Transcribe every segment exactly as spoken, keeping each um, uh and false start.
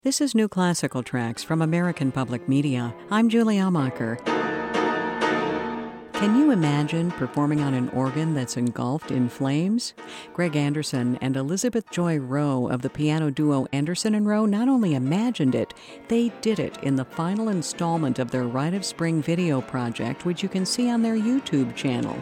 This is New Classical Tracks from American Public Media. I'm Julie Amacher. Can you imagine performing on an organ that's engulfed in flames? Greg Anderson and Elizabeth Joy Rowe of the piano duo Anderson and Rowe not only imagined it, they did it in the final installment of their Rite of Spring video project, which you can see on their YouTube channel.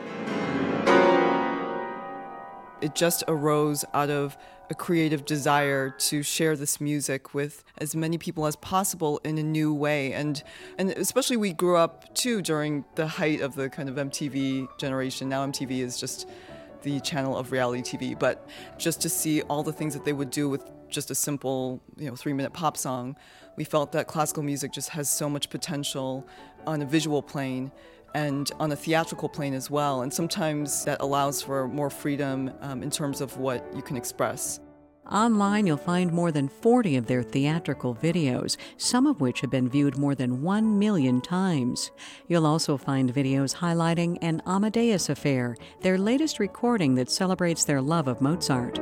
It just arose out of a creative desire to share this music with as many people as possible in a new way. And and especially we grew up, too, during the height of the kind of M T V generation. Now M T V is just the channel of reality T V. But just to see all the things that they would do with just a simple, you know, three-minute pop song, we felt that classical music just has so much potential on a visual plane and on a theatrical plane as well. And sometimes that allows for more freedom um, in terms of what you can express. Online, you'll find more than forty of their theatrical videos, some of which have been viewed more than one million times. You'll also find videos highlighting An Amadeus Affair, their latest recording that celebrates their love of Mozart.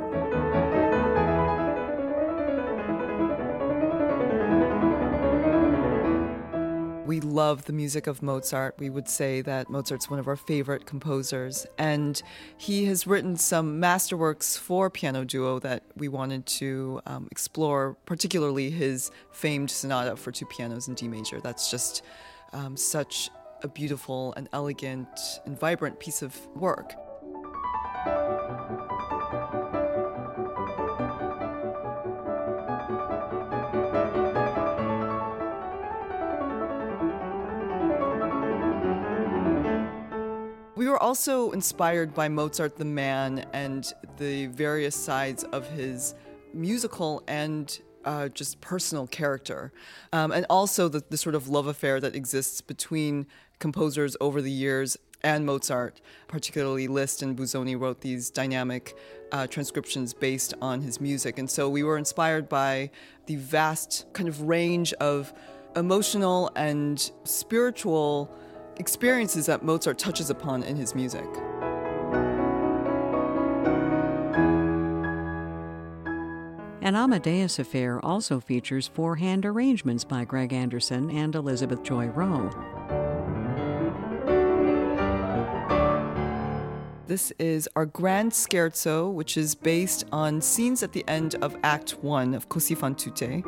We love the music of Mozart. We would say that Mozart's one of our favorite composers. And he has written some masterworks for piano duo that we wanted to um, explore, particularly his famed sonata for two pianos in D major. That's just um, such a beautiful and elegant and vibrant piece of work. We were also inspired by Mozart the man and the various sides of his musical and uh, just personal character. Um, and also the, the sort of love affair that exists between composers over the years and Mozart. Particularly Liszt and Busoni wrote these dynamic uh, transcriptions based on his music. And so we were inspired by the vast kind of range of emotional and spiritual experiences that Mozart touches upon in his music. An Amadeus Affair also features four-hand arrangements by Greg Anderson and Elizabeth Joy Rowe. This is our Grand Scherzo, which is based on scenes at the end of Act One of Così fan tutte.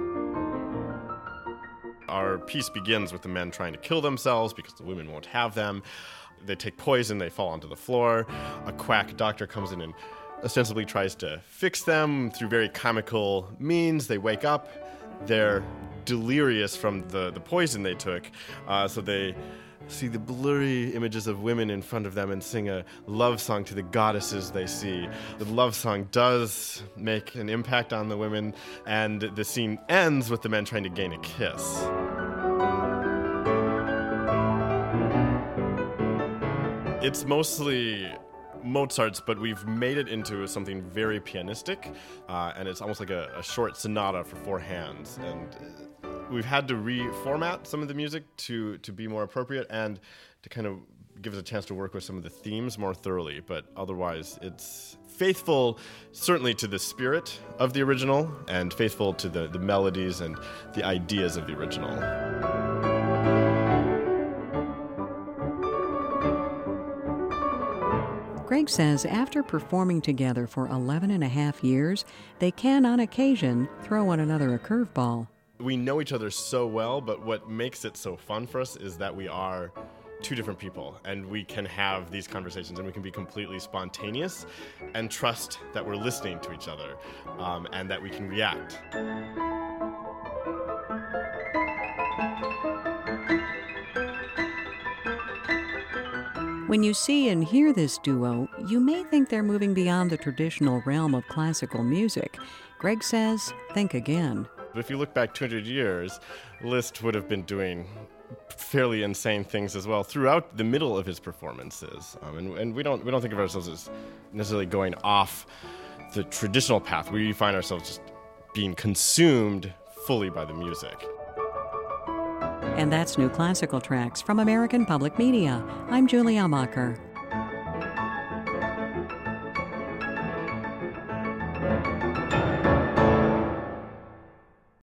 Our piece begins with the men trying to kill themselves because the women won't have them. They take poison, they fall onto the floor. A quack doctor comes in and ostensibly tries to fix them through very comical means. They wake up, they're delirious from the, the poison they took, uh, so they see the blurry images of women in front of them and sing a love song to the goddesses they see. The love song does make an impact on the women, and the scene ends with the men trying to gain a kiss. It's mostly Mozart's, but we've made it into something very pianistic, uh, and it's almost like a, a short sonata for four hands. And we've had to reformat some of the music to, to be more appropriate and to kind of give us a chance to work with some of the themes more thoroughly. But otherwise, it's faithful certainly to the spirit of the original and faithful to the, the melodies and the ideas of the original. Greg says after performing together for eleven and a half years, they can, on occasion, throw one another a curveball. We know each other so well, but what makes it so fun for us is that we are two different people, and we can have these conversations, and we can be completely spontaneous and trust that we're listening to each other, um, and that we can react. When you see and hear this duo, you may think they're moving beyond the traditional realm of classical music. Greg says, think again. But if you look back two hundred years, Liszt would have been doing fairly insane things as well throughout the middle of his performances. Um, and and we don't we don't think of ourselves as necessarily going off the traditional path. We find ourselves just being consumed fully by the music. And that's New Classical Tracks from American Public Media. I'm Julie Amacher.